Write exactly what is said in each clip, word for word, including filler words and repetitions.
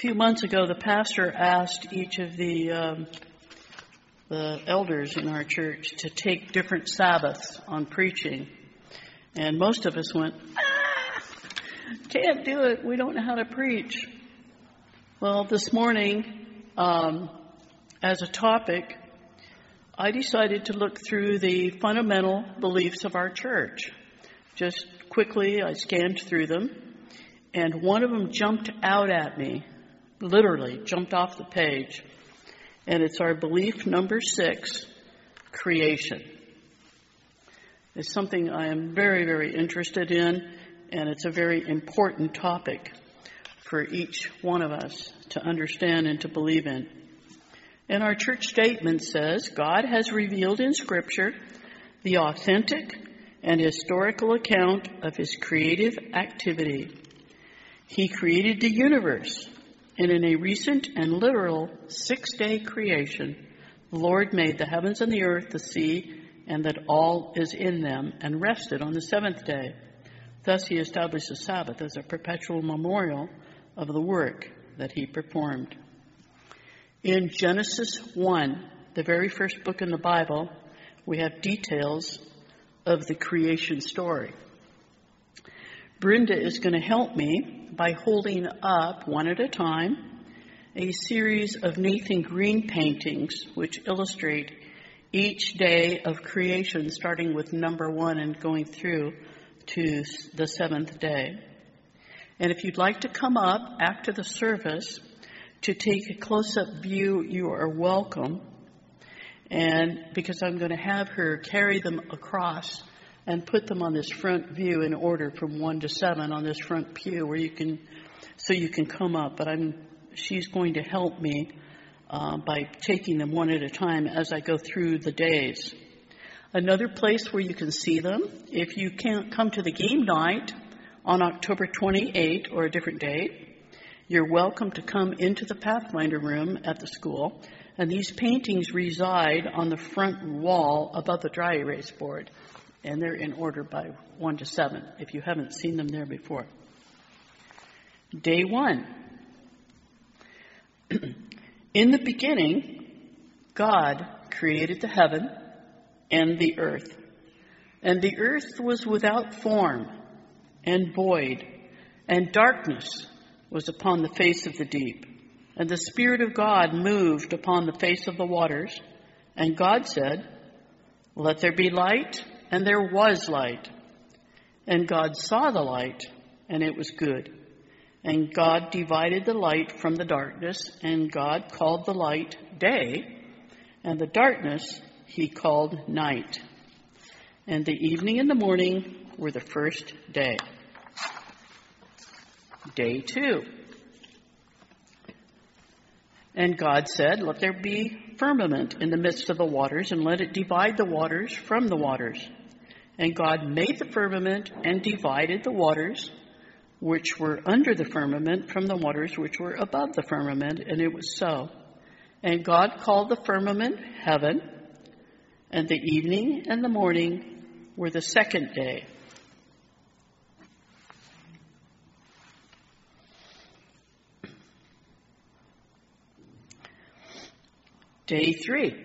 few months ago, the pastor asked each of the um, the elders in our church to take different Sabbaths on preaching. And most of us went, ah, can't do it. We don't know how to preach. Well, this morning, um, as a topic, I decided to look through the fundamental beliefs of our church. Just quickly, I scanned through them, and one of them jumped out at me, literally jumped off the page, and it's our belief number six, creation. It's something I am very, very interested in, and it's a very important topic for each one of us to understand and to believe in. And our church statement says, God has revealed in Scripture the authentic and historical account of his creative activity. He created the universe, and in a recent and literal six-day creation, the Lord made the heavens and the earth, the sea, and that all is in them, and rested on the seventh day. Thus he established the Sabbath as a perpetual memorial of the work that he performed. In Genesis one, the very first book in the Bible, we have details of the creation story. Brenda is going to help me by holding up, one at a time, a series of Nathan Green paintings which illustrate each day of creation, starting with number one and going through to the seventh day. And if you'd like to come up after the service to take a close-up view, you are welcome. And because I'm going to have her carry them across and put them on this front view in order from one to seven on this front pew where you can, so you can come up. But I'm, she's going to help me uh, by taking them one at a time as I go through the days. Another place where you can see them, if you can't come to the game night on October twenty-eighth or a different date, you're welcome to come into the Pathfinder room at the school. And these paintings reside on the front wall above the dry erase board. And they're in order by one to seven, if you haven't seen them there before. Day one. In the beginning, God created the heaven and the earth. And the earth was without form and void, and darkness was upon the face of the deep. And the Spirit of God moved upon the face of the waters. And God said, let there be light. And there was light. And God saw the light, and it was good. And God divided the light from the darkness, and God called the light day, and the darkness he called night. And the evening and the morning were the first day. Day two. And God said, let there be firmament in the midst of the waters, and let it divide the waters from the waters. And God made the firmament and divided the waters which were under the firmament from the waters which were above the firmament, and it was so. And God called the firmament heaven, and the evening and the morning were the second day. Day three.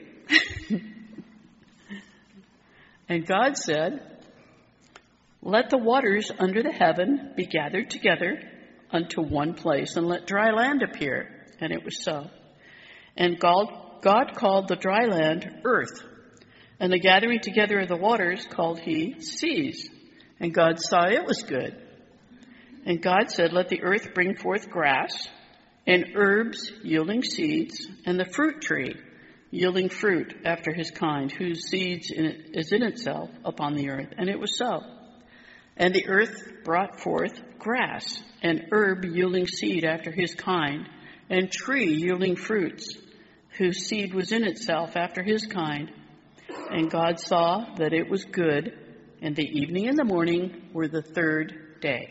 And God said, let the waters under the heaven be gathered together unto one place, and let dry land appear. And it was so. And God, God called the dry land earth, and the gathering together of the waters called he seas. And God saw it was good. And God said, let the earth bring forth grass, and herbs yielding seeds, and the fruit tree yielding fruit after his kind, whose seeds in it is in itself upon the earth. And it was so. And the earth brought forth grass, and herb yielding seed after his kind, and tree yielding fruits, whose seed was in itself after his kind. And God saw that it was good, and the evening and the morning were the third day.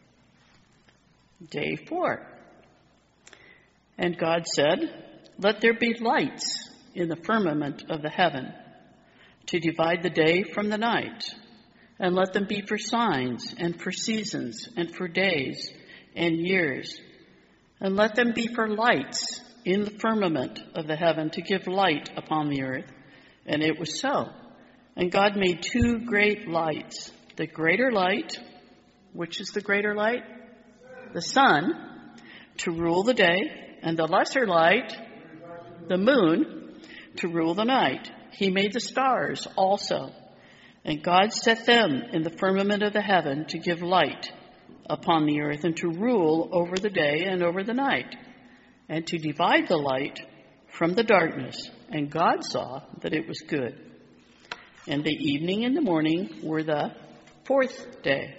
Day four. And God said, let there be lights in the firmament of the heaven, to divide the day from the night, and let them be for signs, and for seasons, and for days, and years, And let them be for lights in the firmament of the heaven to give light upon the earth. And it was so. And God made two great lights, the greater light, which is the greater light? The sun, to rule the day, and the lesser light, the moon, to rule the night. He made the stars also. And God set them in the firmament of the heaven to give light upon the earth and to rule over the day and over the night, and to divide the light from the darkness. And God saw that it was good. And the evening and the morning were the fourth day.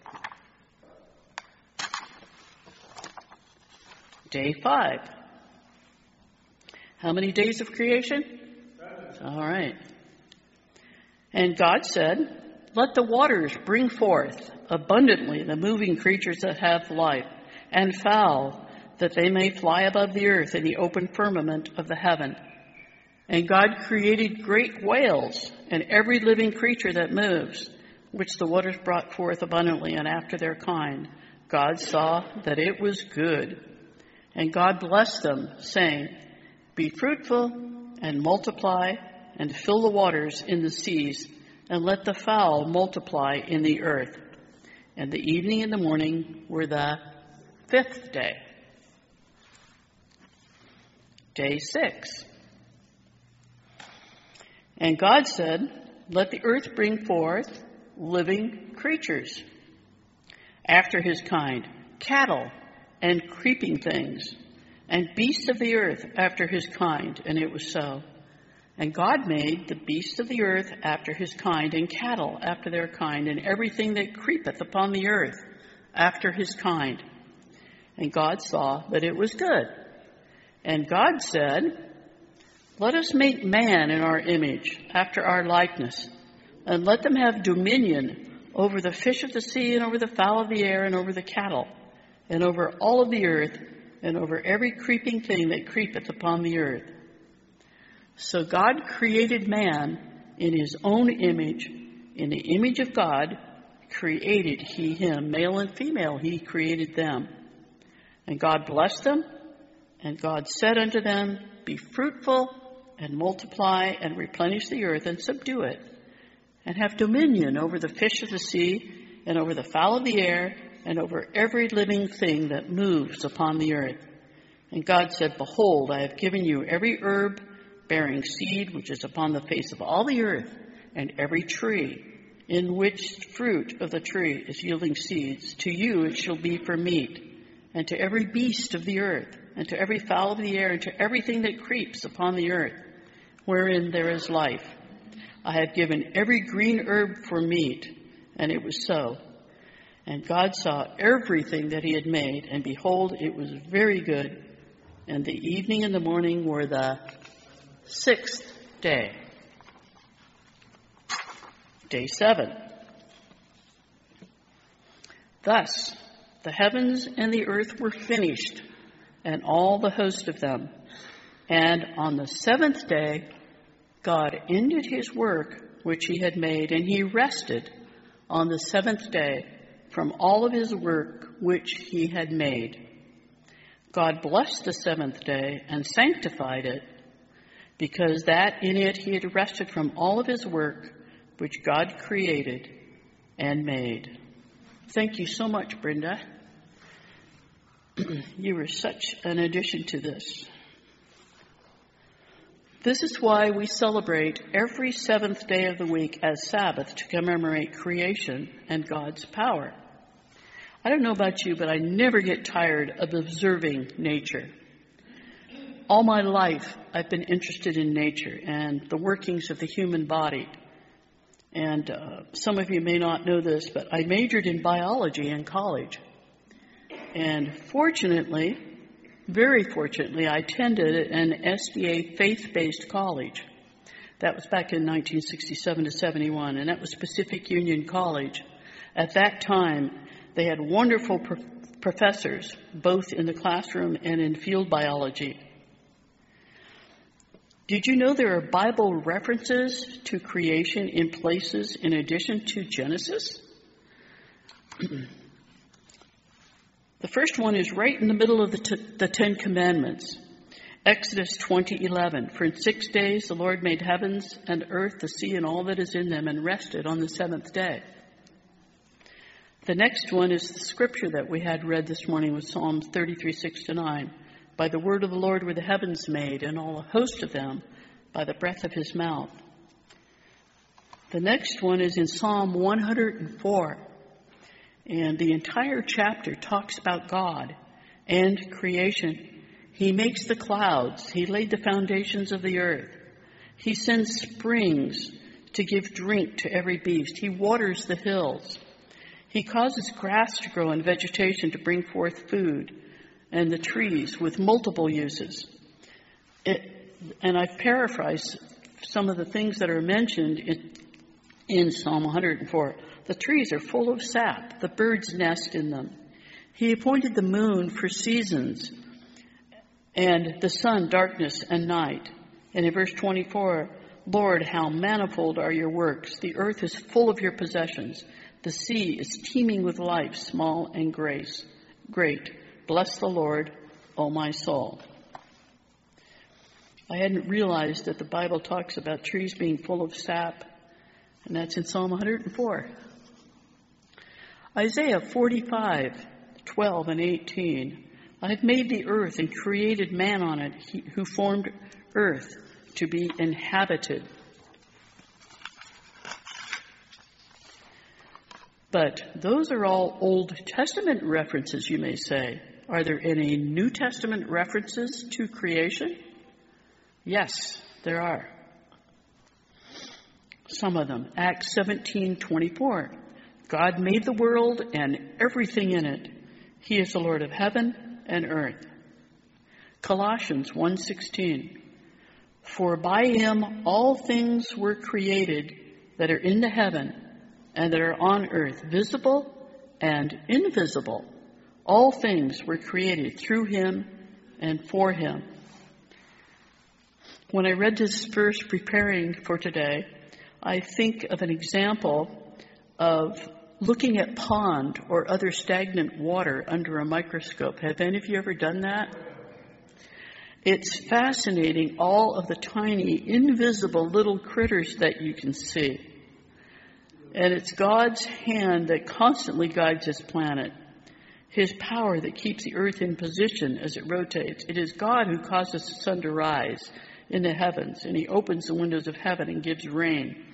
Day five. How many days of creation? All right. And God said, let the waters bring forth abundantly the moving creatures that have life, and fowl, that they may fly above the earth in the open firmament of the heaven. And God created great whales and every living creature that moves, which the waters brought forth abundantly and after their kind. God saw that it was good. And God blessed them, saying, be fruitful and multiply and fill the waters in the seas, and let the fowl multiply in the earth. And the evening and the morning were the fifth day. Day six. And God said, let the earth bring forth living creatures after his kind, cattle and creeping things, and beasts of the earth after his kind. And it was so. And God made the beasts of the earth after his kind, and cattle after their kind, and everything that creepeth upon the earth after his kind. And God saw that it was good. And God said, let us make man in our image, after our likeness, and let them have dominion over the fish of the sea, and over the fowl of the air, and over the cattle, and over all of the earth, and over every creeping thing that creepeth upon the earth. So God created man in his own image. In the image of God created he him. Male and female he created them. And God blessed them. And God said unto them, be fruitful and multiply and replenish the earth and subdue it. And have dominion over the fish of the sea and over the fowl of the air and over every living thing that moves upon the earth. And God said, behold, I have given you every herb bearing seed which is upon the face of all the earth, and every tree in which fruit of the tree is yielding seeds. To you it shall be for meat, and to every beast of the earth, and to every fowl of the air, and to everything that creeps upon the earth, wherein there is life. I have given every green herb for meat. And it was so. And God saw everything that he had made, and behold, it was very good. And the evening and the morning were the sixth day. Day seven. Thus the heavens and the earth were finished, and all the host of them. And on the seventh day God ended his work which he had made, and he rested on the seventh day from all of his work which he had made. God blessed the seventh day and sanctified it, because that in it he had rested from all of his work which God created and made. Thank you so much, Brenda. You were such an addition to this. This is why we celebrate every seventh day of the week as Sabbath, to commemorate creation and God's power. I don't know about you, but I never get tired of observing nature. All my life, I've been interested in nature and the workings of the human body. And uh, some of you may not know this, but I majored in biology in college. And fortunately, very fortunately, I attended an S D A faith-based college. That was back in nineteen sixty-seven to seventy-one, and that was Pacific Union College. At that time, they had wonderful pro- professors, both in the classroom and in field biology. Did you know there are Bible references to creation in places in addition to Genesis? The first one is right in the middle of the, t- the Ten Commandments. Exodus twenty eleven. For in six days the Lord made heavens and earth, the sea, and all that is in them, and rested on the seventh day. The next one is the scripture that we had read this morning with Psalms thirty-three, six to nine. By the word of the Lord were the heavens made, and all a host of them by the breath of his mouth. The next one is in Psalm one hundred four. And the entire chapter talks about God and creation. He makes the clouds. He laid the foundations of the earth. He sends springs to give drink to every beast. He waters the hills. He causes grass to grow and vegetation to bring forth food, and the trees with multiple uses. It, and I've paraphrased some of the things that are mentioned in, in Psalm one hundred four. The trees are full of sap. The birds nest in them. He appointed the moon for seasons, and the sun darkness and night. And in verse twenty-four, Lord, how manifold are your works. The earth is full of your possessions. The sea is teeming with life, small and grace, great. Bless the Lord, O my soul. I hadn't realized that the Bible talks about trees being full of sap, and that's in Psalm one hundred four. Isaiah forty-five, twelve and eighteen. I have made the earth and created man on it, he, who formed earth to be inhabited. But those are all Old Testament references, you may say. Are there any New Testament references to creation? Yes, there are. Some of them. Acts seventeen twenty-four. God made the world and everything in it. He is the Lord of heaven and earth. Colossians one sixteen. For by him all things were created that are in the heaven and that are on earth, visible and invisible. All things were created through him and for him. When I read this verse preparing for today, I think of an example of looking at pond or other stagnant water under a microscope. Have any of you ever done that? It's fascinating, all of the tiny, invisible little critters that you can see. And it's God's hand that constantly guides this planet. His power that keeps the earth in position as it rotates. It is God who causes the sun to rise in the heavens, and he opens the windows of heaven and gives rain.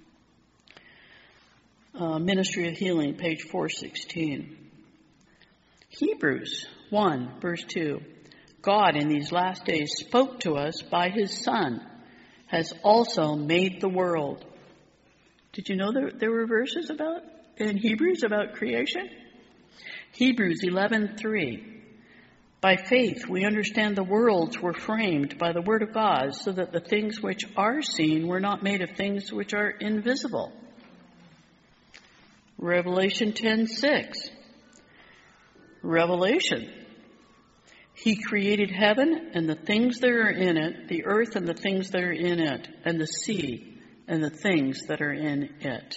Uh, Ministry of Healing, page four sixteen. Hebrews one, verse two. God in these last days spoke to us by his Son, has also made the world. Did you know there, there were verses about in Hebrews about creation? Hebrews eleven three. By faith we understand the worlds were framed by the word of God, so that the things which are seen were not made of things which are invisible. Revelation ten six. Revelation. He created heaven and the things that are in it, the earth and the things that are in it, and the sea and the things that are in it.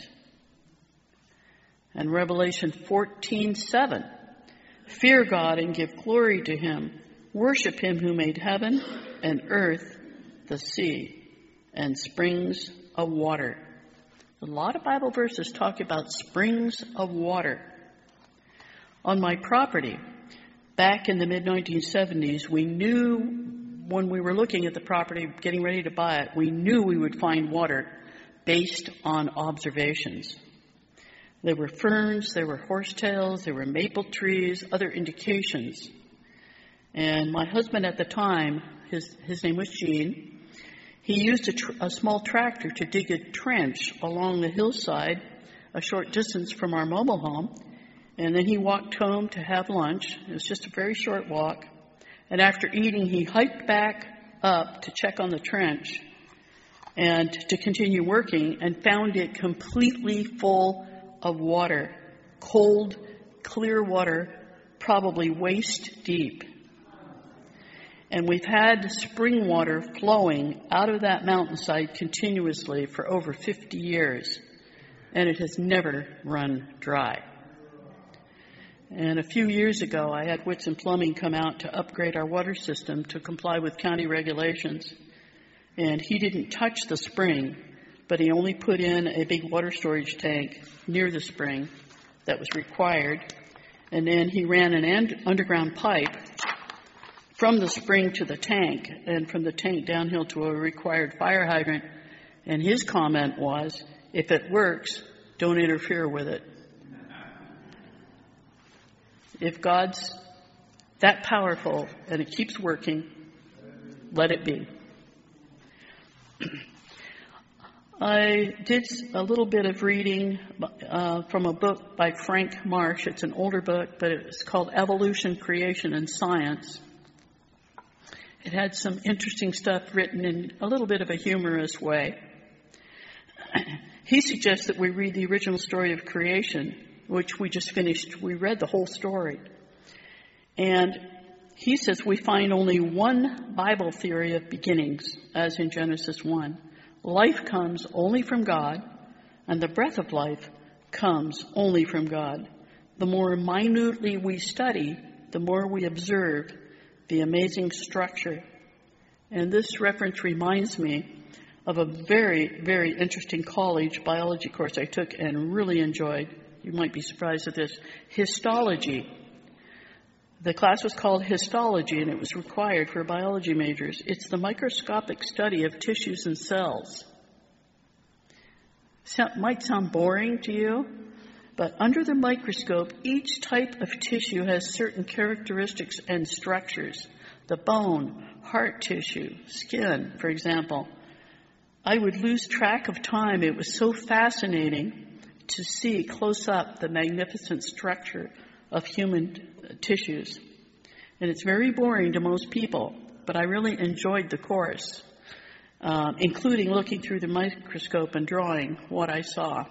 And Revelation fourteen seven. Fear God and give glory to him. Worship him who made heaven and earth, the sea, and springs of water. A lot of Bible verses talk about springs of water. On my property, back in the mid nineteen seventies, we knew when we were looking at the property, getting ready to buy it, we knew we would find water based on observations. There were ferns, there were horsetails, there were maple trees, other indications. And my husband at the time, his, his name was Gene, he used a, tr- a small tractor to dig a trench along the hillside, a short distance from our mobile home. And then he walked home to have lunch. It was just a very short walk. And after eating, he hiked back up to check on the trench and to continue working, and found it completely full of water, cold, clear water, probably waist deep. And we've had spring water flowing out of that mountainside continuously for over fifty years, and it has never run dry. And a few years ago, I had Whitson Plumbing come out to upgrade our water system to comply with county regulations. And he didn't touch the spring, but he only put in a big water storage tank near the spring that was required. And then he ran an and- underground pipe from the spring to the tank, and from the tank downhill to a required fire hydrant. And his comment was, if it works, don't interfere with it. If God's that powerful and it keeps working, let it be. I did a little bit of reading uh, from a book by Frank Marsh. It's an older book, but it's called Evolution, Creation, and Science. It had some interesting stuff written in a little bit of a humorous way. He suggests that we read the original story of creation, which we just finished. We read the whole story. And he says we find only one Bible theory of beginnings, as in Genesis one. Life comes only from God, and the breath of life comes only from God. The more minutely we study, the more we observe the amazing structure. And this reference reminds me of a very, very interesting college biology course I took and really enjoyed. You might be surprised at this. Histology. The class was called Histology, and it was required for biology majors. It's the microscopic study of tissues and cells. So, might sound boring to you, but under the microscope, each type of tissue has certain characteristics and structures. The bone, heart tissue, skin, for example. I would lose track of time. It was so fascinating to see close up the magnificent structure of human tissues. And it's very boring to most people, but I really enjoyed the course, um, including looking through the microscope and drawing what I saw.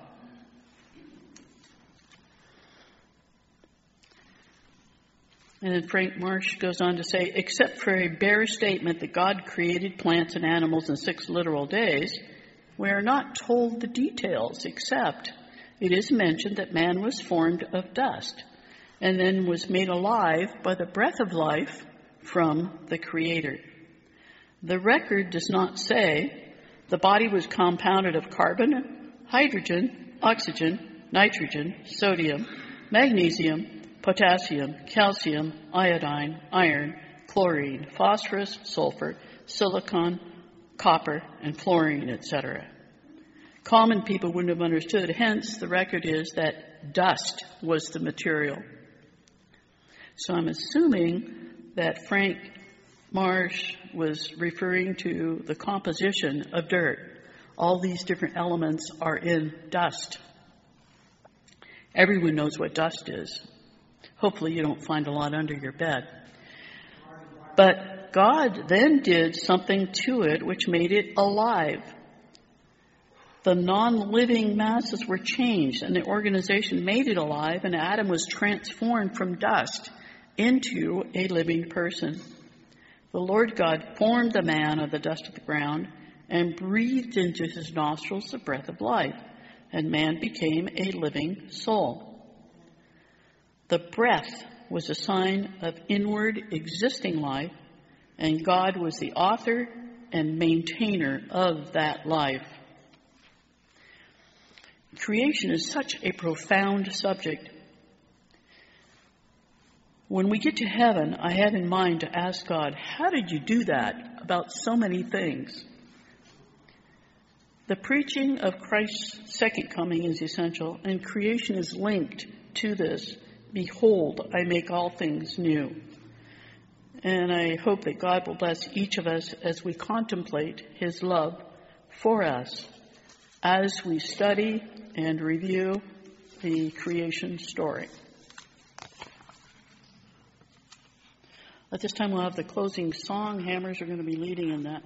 And then Frank Marsh goes on to say, except for a bare statement that God created plants and animals in six literal days, we are not told the details, except it is mentioned that man was formed of dust and then was made alive by the breath of life from the Creator. The record does not say the body was compounded of carbon, hydrogen, oxygen, nitrogen, sodium, magnesium, potassium, calcium, iodine, iron, chlorine, phosphorus, sulfur, silicon, copper, and fluorine, et cetera. Common people wouldn't have understood. Hence, the record is that dust was the material. So I'm assuming that Frank Marsh was referring to the composition of dirt. All these different elements are in dust. Everyone knows what dust is. Hopefully you don't find a lot under your bed. But God then did something to it which made it alive. The non-living masses were changed, and the organization made it alive, and Adam was transformed from dust into a living person. The Lord God formed the man of the dust of the ground and breathed into his nostrils the breath of life, and man became a living soul. The breath was a sign of inward existing life, and God was the author and maintainer of that life. Creation is such a profound subject. When we get to heaven, I have in mind to ask God, how did you do that about so many things? The preaching of Christ's second coming is essential, and creation is linked to this. Behold, I make all things new. And I hope that God will bless each of us as we contemplate his love for us, as we study and review the creation story. At this time, we'll have the closing song. Hammers are going to be leading in that.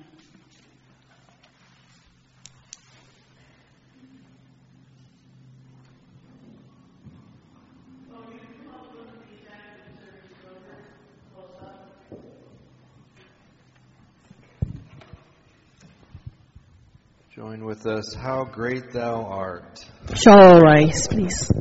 Join with us, How Great Thou Art. Shall all rise, please.